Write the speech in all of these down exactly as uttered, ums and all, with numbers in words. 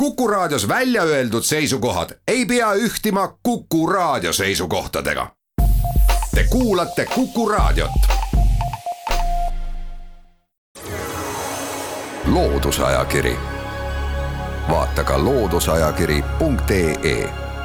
Kuku Raadios välja öeldud seisukohad ei pea ühtima Kuku Raadio seisukohtadega. Te kuulate Kuku Raadiot. Loodusajakiri. Vaata ka loodusajakiri punkt ee.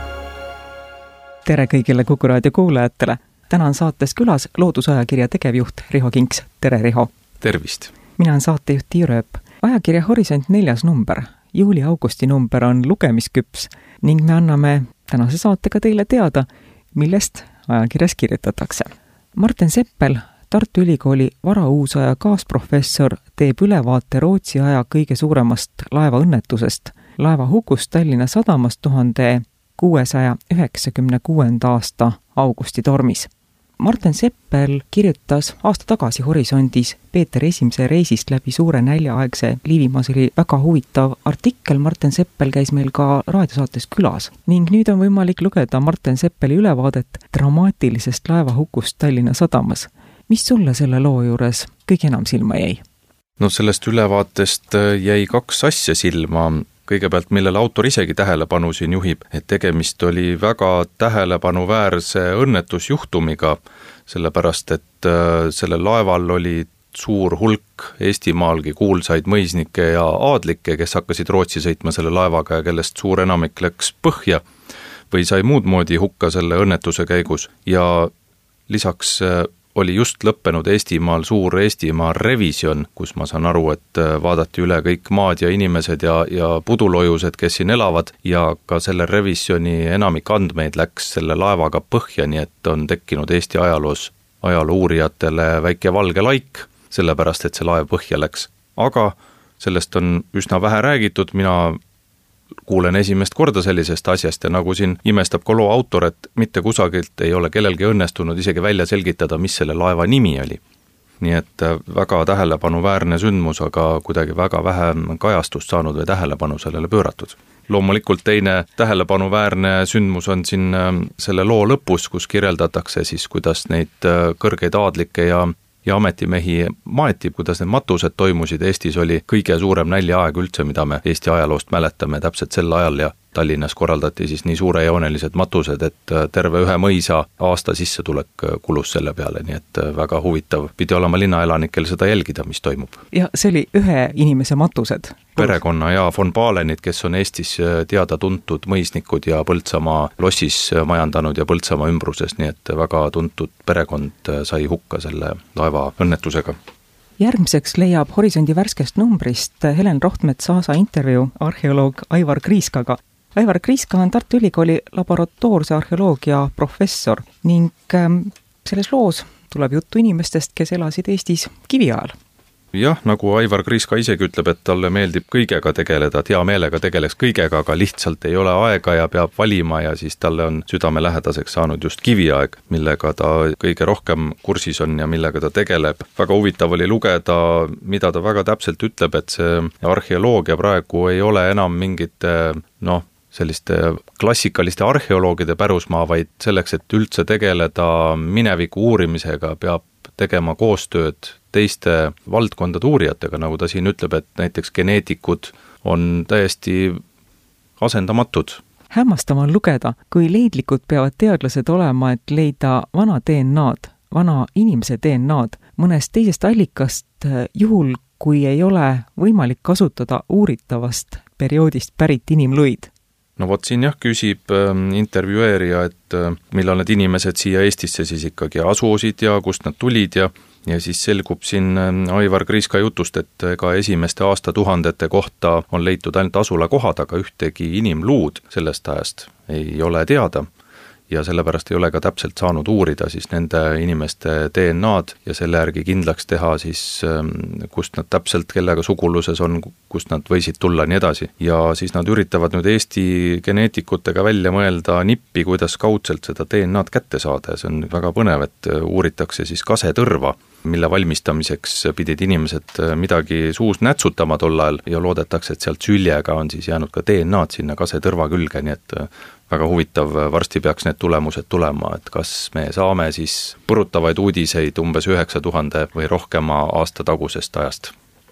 Tere kõigile Kuku Raadio kuulajatele. Täna on saates külas Loodusajakirja tegevjuht Riho Kinks. Tere, Riho! Tervist! Mina olen saatejuht Tiiu Rööp. Ajakirja Horisont neljas number, juuli-augusti number on lugemisküps ning me anname tänase saatega teile teada, millest ajakirjas kirjutatakse. Martin Seppel, Tartu Ülikooli varauusaja kaasprofessor, teeb ülevaate Rootsi aja kõige suuremast laevaõnnetusest, laeva hukust Tallinna sadamas tuhande kuuesaja üheksakümne kuuenda aasta augusti tormis. Martin Seppel kirjutas aasta tagasi Horisondis Peeter Esimese reisist läbi suure näljaaegse Liivimaa. See oli väga huvitav artikkel. Martin Seppel käis meil ka raadiosaates külas ning nüüd on võimalik lugeda Martin Seppeli ülevaadet dramaatilisest laevahukust Tallinna sadamas. Mis sulle selle loo juures kõige enam silma jäi? No sellest ülevaatest jäi kaks asja silma. Kõigepealt, millele autor isegi tähelepanu siin juhib, et tegemist oli väga tähelepanuväärse õnnetusjuhtumiga, sellepärast, et sellel laeval oli suur hulk Eestimaalgi kuulsaid mõisnikke ja aadlikke, kes hakkasid Rootsi sõitma selle laevaga ja kellest suur enamik läks põhja või sai muud moodi hukka selle õnnetuse käigus. Ja lisaks oli just lõppenud Eestimaal suur Eestimaa revisjon, kus ma saan aru, et vaadati üle kõik maad ja inimesed ja, ja pudulojused, kes siin elavad, ja ka selle revisjoni enamik andmeid läks selle laevaga põhja, nii et on tekkinud Eesti ajaloos ajaloo uurijatele väike valge laik, sellepärast, et see laev põhja läks. Aga sellest on üsna vähe räägitud, mina kuulen esimest korda sellisest asjast ja nagu siin imestab ka loo autor, et mitte kusagilt ei ole kellelgi õnnestunud isegi välja selgitada, mis selle laeva nimi oli. Nii et väga tähelepanuväärne sündmus, aga kuidagi väga vähe kajastust saanud või tähelepanu sellele pööratud. Loomulikult teine tähelepanuväärne sündmus on siin selle loo lõpus, kus kirjeldatakse siis, kuidas neid kõrgeid aadlikke ja ja ametimehi maeti, kuidas need matused toimusid. Eestis oli kõige suurem näljaaeg üldse, mida me Eesti ajaloost mäletame täpselt sel ajal ja Tallinnas korraldati siis nii suurejoonelised matused, et terve ühe mõisa aasta sissetulek kulus selle peale, nii et väga huvitav pidi olema linnaelanikel seda jälgida, mis toimub. Ja see oli ühe inimese matused? Perekonna ja von Baalenid, kes on Eestis teada tuntud mõisnikud ja Põltsamaa lossis majandanud ja Põltsamaa ümbruses, nii et väga tuntud perekond sai hukka selle laeva õnnetusega. Järgmiseks leiab Horisondi värskest numbrist Helen Rohtmets-Aasa intervjuu arheoloog Aivar Kriiskaga. Aivar Kriiska on Tartu Ülikooli laboratoorse arheoloogia professor ning selles loos tuleb juttu inimestest, kes elasid Eestis kiviajal. Jah, nagu Aivar Kriiska isegi ütleb, et talle meeldib kõigega tegeleda, hea meelega tegeleks kõigega, aga lihtsalt ei ole aega ja peab valima ja siis talle on südamelähedaseks saanud just kiviaeg, millega ta kõige rohkem kursis on ja millega ta tegeleb. Väga huvitav oli lugeda, mida ta väga täpselt ütleb, et see arheoloogia praegu ei ole enam mingite, noh, selliste klassikaliste arheoloogide pärusmaa, vaid selleks, et üldse tegeleda mineviku uurimisega, peab tegema koostööd teiste valdkondade uurijatega, nagu ta siin ütleb, et näiteks geneetikud on täiesti asendamatud. Hämmastav on lugeda, kui leidlikud peavad teadlased olema, et leida vana D N A-d, vana inimese D N A-d mõnest teisest allikast juhul, kui ei ole võimalik kasutada uuritavast perioodist pärit inimluid. No vot siin jah küsib intervjueerija, et millal need inimesed siia Eestisse siis ikkagi asusid ja kust nad tulid ja, ja siis selgub siin Aivar Kriiska jutust, et ka esimeste aastatuhandete kohta on leitud ainult asulakohad, aga ühtegi inimluud sellest ajast ei ole teada. Ja sellepärast ei ole ka täpselt saanud uurida siis nende inimeste D N A-d ja selle järgi kindlaks teha siis, kust nad täpselt, kellega suguluses on, kust nad võisid tulla nii edasi. Ja siis nad üritavad nüüd Eesti geneetikutega välja mõelda nippi, kuidas kaudselt seda D N A-d kätte saada ja see on väga põnev, et uuritakse siis kasetõrva, mille valmistamiseks pidid inimesed midagi suus nätsutama tol ajal ja loodetakse, et sealt süljega on siis jäänud ka D N A-d sinna kasetõrva külge, nii et väga huvitav, varsti peaks need tulemused tulema, et kas me saame siis põrutavaid uudiseid umbes üheksa tuhande või rohkema aasta tagusest ajast.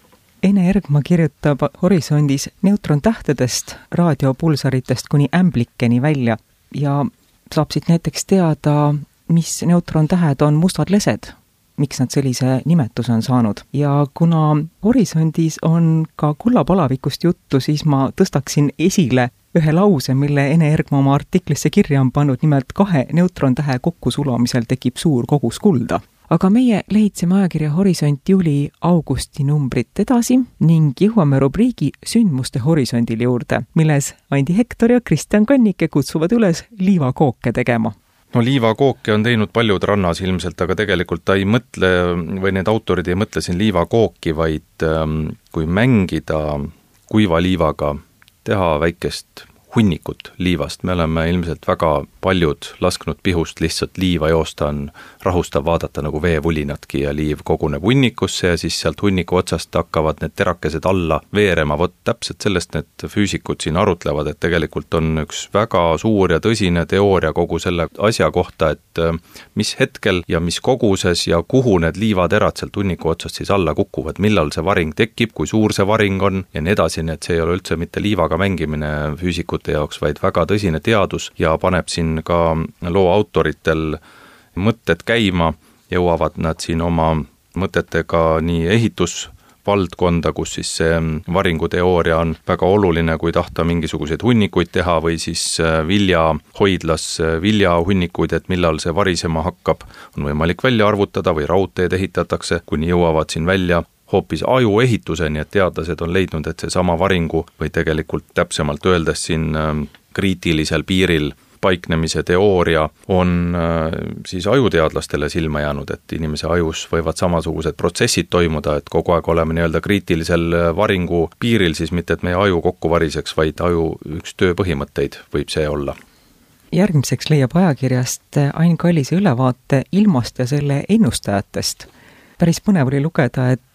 Ene Ergma kirjutab Horisondis neutrontähtedest, raadiopulsaritest kuni ämblikeni välja ja saab siit näiteks teada, mis neutrontähed on mustad lesed, miks nad sellise nimetuse on saanud. Ja kuna Horisondis on ka kullapalavikust juttu, siis ma tõstaksin esile ühe lause, mille Ene Ergma oma artiklisse kirja on pannud, nimelt kahe neutrontähe kokkusulamisel tekib suur kogus kulda. Aga meie lehitseme ajakirja Horisont juuli-augusti numbrit edasi ning jõuame rubriigi Sündmuste Horisondil juurde, milles Andi Hektor ja Kristjan Kannike kutsuvad üles liivakooke tegema. No liivakooke on teinud paljud rannas ilmselt, aga tegelikult ta ei mõtle, või need autorid ei mõtle siin liivakooki, vaid kui mängida kuiva liivaga, teha väikest hunnikut liivast. Me oleme ilmselt väga paljud lasknud pihust lihtsalt liiva joosta, on rahustav vaadata nagu veevulinatki ja liiv koguneb hunnikusse ja siis sealt hunniku otsast hakkavad need terakesed alla veerema. Vot täpselt sellest need füüsikud siin arutlevad, et tegelikult on üks väga suur ja tõsine teooria kogu selle asja kohta, et mis hetkel ja mis koguses ja kuhu need liivaterad sealt hunniku otsast siis alla kukuvad, millal see varing tekib, kui suur see varing on ja nii edasi, nii et see ei ole üldse mitte liivaga mängimine füüsikut jaoks, vaid väga tõsine teadus ja paneb siin ka loo autoritel mõtted käima, jõuavad nad siin oma mõtetega nii ehitusvaldkonda, kus siis see varinguteooria on väga oluline, kui tahta mingisuguseid hunnikuid teha või siis viljahoidlas viljahunnikuid, et millal see varisema hakkab, on võimalik välja arvutada või raudteed ehitatakse, kuni jõuavad siin välja hoopis aju ehituseni, et teadlased on leidnud, et see sama varingu või tegelikult täpsemalt öeldes siin kriitilisel piiril paiknemise teooria on siis ajuteadlastele silma jäänud, et inimese ajus võivad samasugused protsessid toimuda, et kogu aeg oleme nii-öelda kriitilisel varingu piiril, siis mitte, et meie aju kokku variseks, vaid aju üks tööpõhimõtteid võib see olla. Järgmiseks leiab ajakirjast Ain Kallise ülevaate ilmast ja selle ennustajatest. Päris põnev oli lugeda, et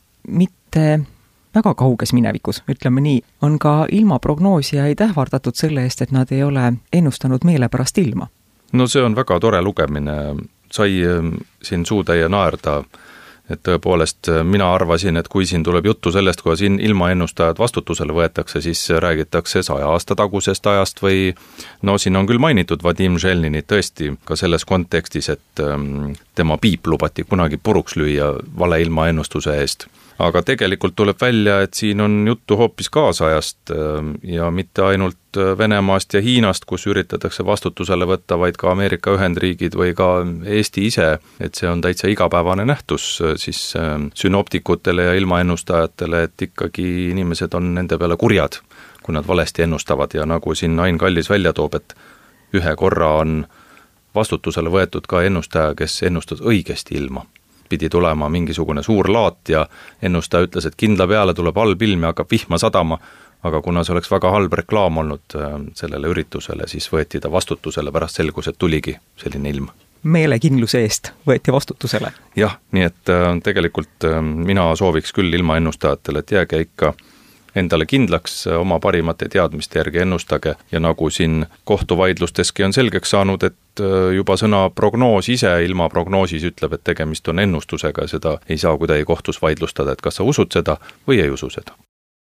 mitte väga kauges minevikus, ütleme nii, on ka ilmaprognoosijaid ähvardatud selle eest, et nad ei ole ennustanud meelepärast ilma. No see on väga tore lugemine, sai siin suutäie naerda, et tõepoolest mina arvasin, et kui siin tuleb juttu sellest, kui siin ilmaennustajad vastutusele võetakse, siis räägitakse saja aasta tagusest ajast või no siin on küll mainitud Vadim Želninit tõesti ka selles kontekstis, et tema piip lubati kunagi puruks lüüa vale ilmaennustuse eest. Aga tegelikult tuleb välja, et siin on juttu hoopis kaasajast ja mitte ainult Venemaast ja Hiinast, kus üritatakse vastutusele võtta, vaid ka Ameerika Ühendriigid või ka Eesti ise, et see on täitsa igapäevane nähtus siis synoptikutele ja ilmaennustajatele, et ikkagi inimesed on nende peale kurjad, kui nad valesti ennustavad ja nagu siin Ain Kallis välja toob, et ühe korra on vastutusele võetud ka ennustaja, kes ennustas õigesti ilma. Pidi tulema mingisugune suur laat ja ennustaja ütles, et kindla peale tuleb halb ilm ja hakkab vihma sadama, aga kuna see oleks väga halb reklaam olnud sellele üritusele, siis võeti ta vastutusele, pärast selgus, et tuligi selline ilm. Meelekindluse eest võeti vastutusele. Jah, nii et tegelikult mina sooviks küll ilmaennustajatele, et jääge ikka endale kindlaks oma parimate teadmiste järgi ennustage ja nagu siin kohtuvaidlusteski on selgeks saanud, et juba sõna prognoos ise ilma prognoosis ütleb, et tegemist on ennustusega, seda ei saa kuidagi kohtus vaidlustada, et kas sa usud seda või ei usu seda.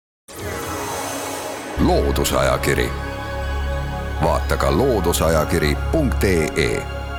Loodusajakiri. Vaata ka loodusajakiri punkt ee.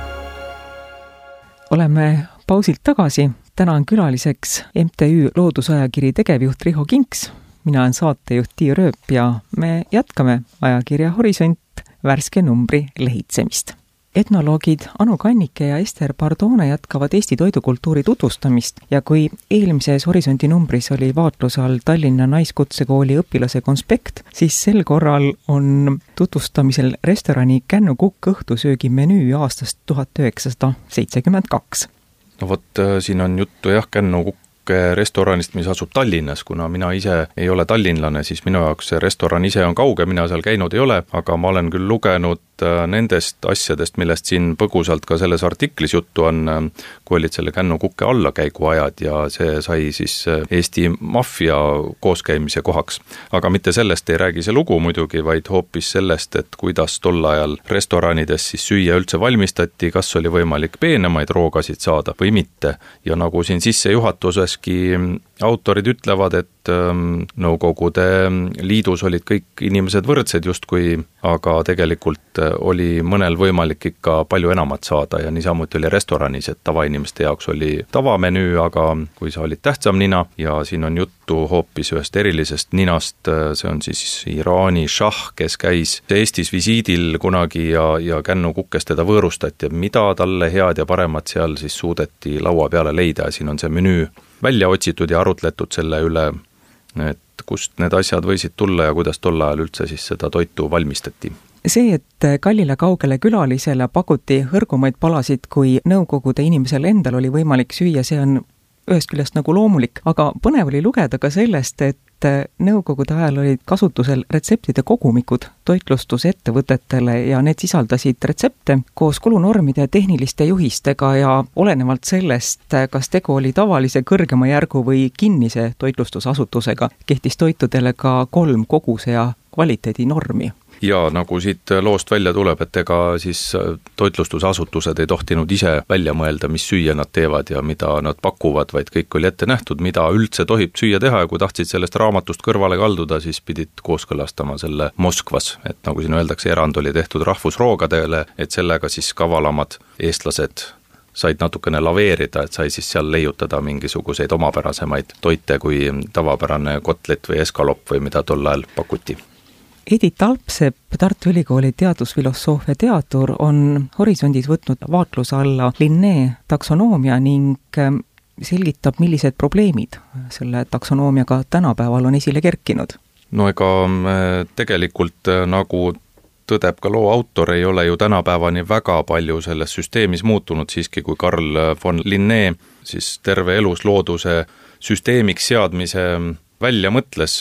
Oleme pausilt tagasi. Täna on külaliseks M T Ü Loodusajakiri tegevjuht Riho Kinks. Mina olen saatejuht Tiia Rööp ja me jätkame ajakirja Horisont värske numbri lehitsemist. Etnoloogid Anu Kannike ja Ester Pardone jätkavad Eesti toidukultuuri tutvustamist ja kui eelmises Horisondi numbris oli vaatluse all Tallinna Naiskutsekooli õpilase konspekt, siis sel korral on tutvustamisel restorani Kännu Kukk õhtusöögi menüü aastast tuhat üheksasada seitsekümmend kaks. No vot, siin on juttu jah Kännu Kukk restoranist, mis asub Tallinnas, kuna mina ise ei ole tallinlane, siis minu jaoks see restoran ise on kauge, mina seal käinud ei ole, aga ma olen küll lugenud nendest asjadest, millest siin põgusalt ka selles artiklis juttu on, kui olid selle Kännu Kukke allakäiguajad ja see sai siis Eesti maffia kooskäimise kohaks. Aga mitte sellest ei räägi see lugu muidugi, vaid hoopis sellest, et kuidas tol ajal restoranides siis süüa üldse valmistati, kas oli võimalik peenemaid roogasid saada või mitte. Ja nagu siin sissejuhatuseski autorid ütlevad, et Nõukogude Liidus olid kõik inimesed võrdsed justkui, aga tegelikult oli mõnel võimalik ikka palju enamat saada ja niisamuti oli restoranis, et tavainimeste jaoks oli tavamenüü, aga kui sa olid tähtsam nina ja siin on juttu hoopis ühest erilisest ninast, see on siis Iraani šah, kes käis Eestis visiidil kunagi ja, ja kännukukes teda võõrustati, mida talle head ja paremat seal siis suudeti laua peale leida ja siin on see menüü välja otsitud ja arutletud selle üle, et kust need asjad võisid tulla ja kuidas tol ajal üldse siis seda toitu valmistati. See, et kallile kaugele külalisele pakuti hõrgumaid palasid, kui Nõukogude inimesel endal oli võimalik süüa, see on ühest küljest nagu loomulik, aga põnev oli lugeda ka sellest, et Nõukogude ajal olid kasutusel retseptide kogumikud toitlustusettevõtetele ja need sisaldasid retsepte koos kulunormide tehniliste juhistega ja olenevalt sellest, kas tegu oli tavalise kõrgema järgu või kinnise toitlustusasutusega, kehtis toitudele ka kolm koguse ja kvaliteedinormi. Ja nagu siit loost välja tuleb, et ega siis toitlustusasutused ei tohtinud ise välja mõelda, mis süüa nad teevad ja mida nad pakuvad, vaid kõik oli ette nähtud, mida üldse tohib süüa teha ja kui tahtsid sellest raamatust kõrvale kalduda, siis pidid kooskõlastama selle Moskvas, et nagu siin öeldakse, erand oli tehtud rahvusroogadele, et sellega siis kavalamad eestlased said natukene laveerida, et sai siis seal leiutada mingisuguseid omapärasemaid toite kui tavapärane kotlet või eskalopp või mida tol ajal pakuti. Edith Alpsepp, Tartu Ülikooli teadusfilosoofia teadur, on horisondis võtnud vaatluse alla Linné taksonoomia ning selgitab, millised probleemid selle taksonoomiaga tänapäeval on esile kerkinud. No ega tegelikult nagu tõdeb ka loo autor, ei ole ju tänapäevani väga palju selles süsteemis muutunud siiski, kui Carl von Linné siis terve elus looduse süsteemiks seadmise välja mõtles,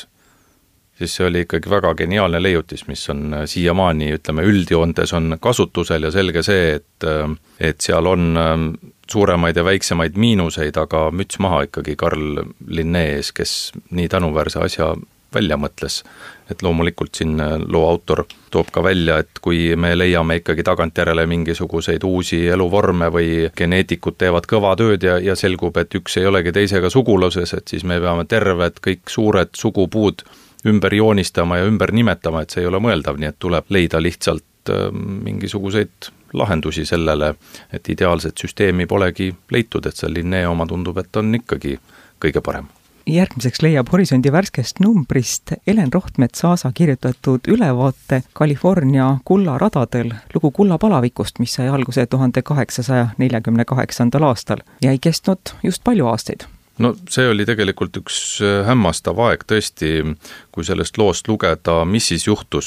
siis see oli ikkagi väga geniaalne leiutis, mis on siiamaani, ütleme, üldjoontes on kasutusel ja selge see, et, et seal on suuremaid ja väiksemaid miinuseid, aga müts maha ikkagi Carl Linné ees, kes nii tänuväärse asja välja mõtles. Et loomulikult siin loo autor toob ka välja, et kui me leiame ikkagi tagantjärele mingisuguseid uusi eluvorme või geneetikud teevad kõva tööd ja, ja selgub, et üks ei olegi teisega suguluses, et siis me peame terved kõik suured sugupuud ümber joonistama ja ümber nimetama, et see ei ole mõeldav, nii et tuleb leida lihtsalt mingisuguseid lahendusi sellele, et ideaalset süsteemi polegi leitud, et see Linné oma tundub, et on ikkagi kõige parem. Järgmiseks leiab Horisondi värskest numbrist Elen Rohtmets-Aasa kirjutatud ülevaate California kullaradadel lugu kullapalavikust, mis sai alguse tuhande kaheksasaja neljakümne kaheksandal aastal ja ei kestnud just palju aastaid. No see oli tegelikult üks hämmastav aeg tõesti, kui sellest loost lugeda, mis siis juhtus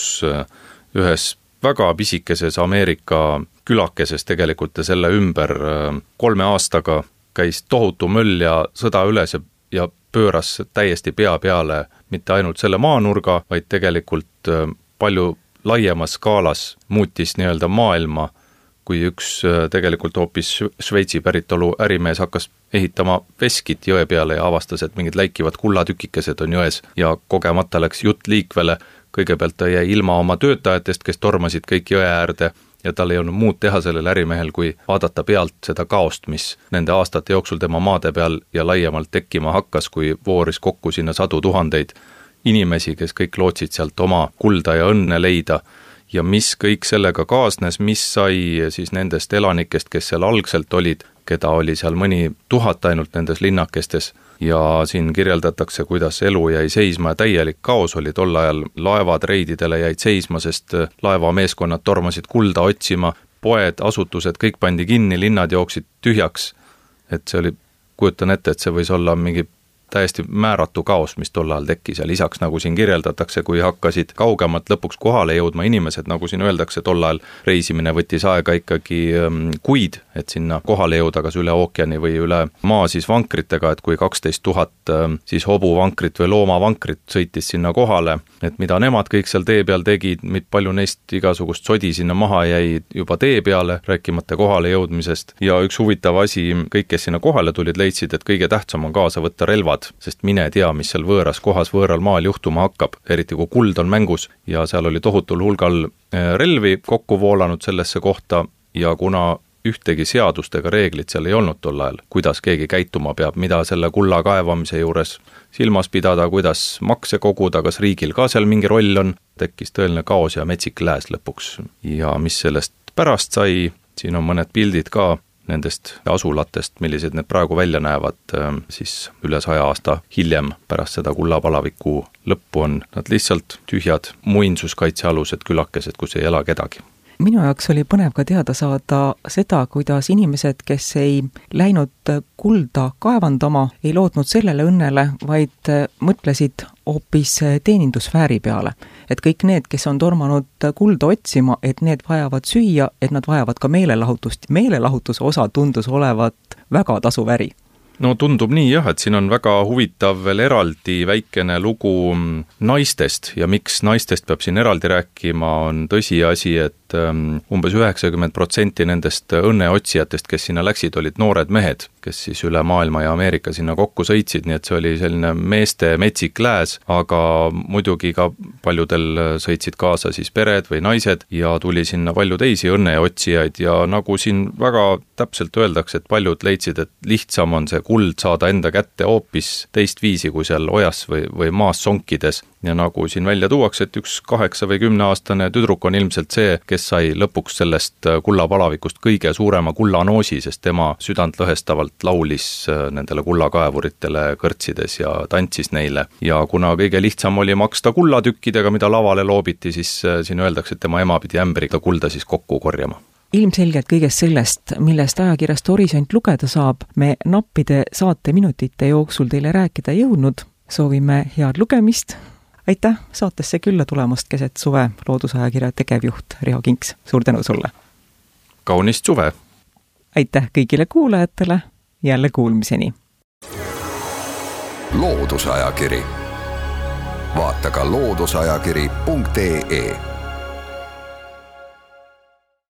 ühes väga pisikeses Ameerika külakeses tegelikult ja selle ümber kolme aastaga käis tohutu möll ja sõda üles ja, ja pööras täiesti pea peale mitte ainult selle maanurga, vaid tegelikult palju laiemas skaalas muutis nii-öelda maailma, kui üks tegelikult hoopis Šveitsi päritolu ärimees hakkas ehitama veskit jõe peale ja avastas, et mingid läikivad kullatükikesed on jões ja kogemata läks jutt liikvele. Kõigepealt ta jäi ilma oma töötajatest, kes tormasid kõik jõe äärde ja tal ei olnud muud teha sellel ärimehel, kui vaadata pealt seda kaost, mis nende aastate jooksul tema maade peal ja laiemalt tekkima hakkas, kui vooris kokku sinna sadu tuhandeid inimesi, kes kõik lootsid sealt oma kulda ja õnne leida. Ja mis kõik sellega kaasnes, mis sai siis nendest elanikest, kes seal algselt olid, keda oli seal mõni tuhat ainult nendes linnakestes ja siin kirjeldatakse, kuidas elu jäi seisma ja täielik kaos oli tol ajal, laevad reididele jäid seisma, sest laevameeskonnad tormasid kulda otsima, poed, asutused, kõik pandi kinni, linnad jooksid tühjaks, et see oli, kujutan ette, et see võis olla mingi täiesti määratu kaos, mis tol ajal tekkis ja lisaks, nagu siin kirjeldatakse, kui hakkasid kaugemalt lõpuks kohale jõudma inimesed, nagu siin öeldakse, tol ajal reisimine võttis aega ikkagi kuid, et sinna kohale jõuda kas üle ookeani või üle maa siis vankritega, et kui kaksteist tuhat siis hobuvankrit või loomavankrit sõitis sinna kohale, et mida nemad kõik seal tee peal tegid, palju neist igasugust sodi sinna maha jäi juba tee peale, rääkimata kohale jõudmisest ja üks huvitav asi, kõik, kes sinna kohale tulid, leidsid, et kõige tähtsam on kaasa võtta relvad, sest mine tea, mis seal võõras kohas võõral maal juhtuma hakkab, eriti kui kuld on mängus ja seal oli tohutul hulgal relvi kokku voolanud sellesse kohta ja kuna ühtegi seadust ega reeglit seal ei olnud tol ajal, kuidas keegi käituma peab, mida selle kulla kaevamise juures silmas pidada, kuidas makse koguda, kas riigil ka seal mingi roll on, tekkis tõeline kaos ja metsik lääs lõpuks. Ja mis sellest pärast sai, siin on mõned pildid ka nendest asulatest, millised need praegu välja näevad, siis üle saja aasta hiljem pärast seda kullapalaviku lõppu on nad lihtsalt tühjad muinsuskaitsealused külakesed, kus ei ela kedagi. Minu jaoks oli põnev ka teada saada seda, kuidas inimesed, kes ei läinud kulda kaevandama, ei lootnud sellele õnnele, vaid mõtlesid hoopis teenindussfääri peale. Et kõik need, kes on tormanud kulda otsima, et need vajavad süüa, et nad vajavad ka meelelahutust. Meelelahutuse osa tundus olevat väga tasuväri. No tundub nii jah, et siin on väga huvitav veel eraldi väikene lugu naistest ja miks naistest peab siin eraldi rääkima, on tõsiasi, et umbes üheksakümmend protsenti nendest õnneotsijatest, kes sinna läksid, olid noored mehed, kes siis üle maailma ja Ameerika sinna kokku sõitsid, nii et see oli selline meeste metsik lääs, aga muidugi ka paljudel sõitsid kaasa siis pered või naised ja tuli sinna palju teisi õnneotsijaid ja nagu siin väga täpselt öeldakse, et paljud leidsid, et lihtsam on see kuld saada enda kätte hoopis teist viisi kui seal ojas või, või maas sonkides. Ja nagu siin välja tuuakse, et üks kaheksa või kümne aastane tüdruk on ilmselt see, kes sai lõpuks sellest kullapalavikust kõige suurema kullanoosi, sest tema südantlõhestavalt laulis nendele kullakaevuritele kõrtsides ja tantsis neile. Ja kuna kõige lihtsam oli maksta kullatükkidega, mida lavale loobiti, siis siin öeldakse, et tema ema pidi ämbriga kulda siis kokku korjama. Ilmselgelt kõigest sellest, millest ajakirjast Horisont lugeda saab, me nappide saate minutite jooksul teile rääkida jõudnud. Soovime head lugemist. Aitäh saatesse külla tulemast keset suve, Loodusajakirja tegevjuht Riho Kinks. Suur tänu sulle! Kaunist suve! Aitäh kõigile kuulajatele, jälle kuulmiseni! Loodusajakiri. Vaata ka loodusajakiri punkt ee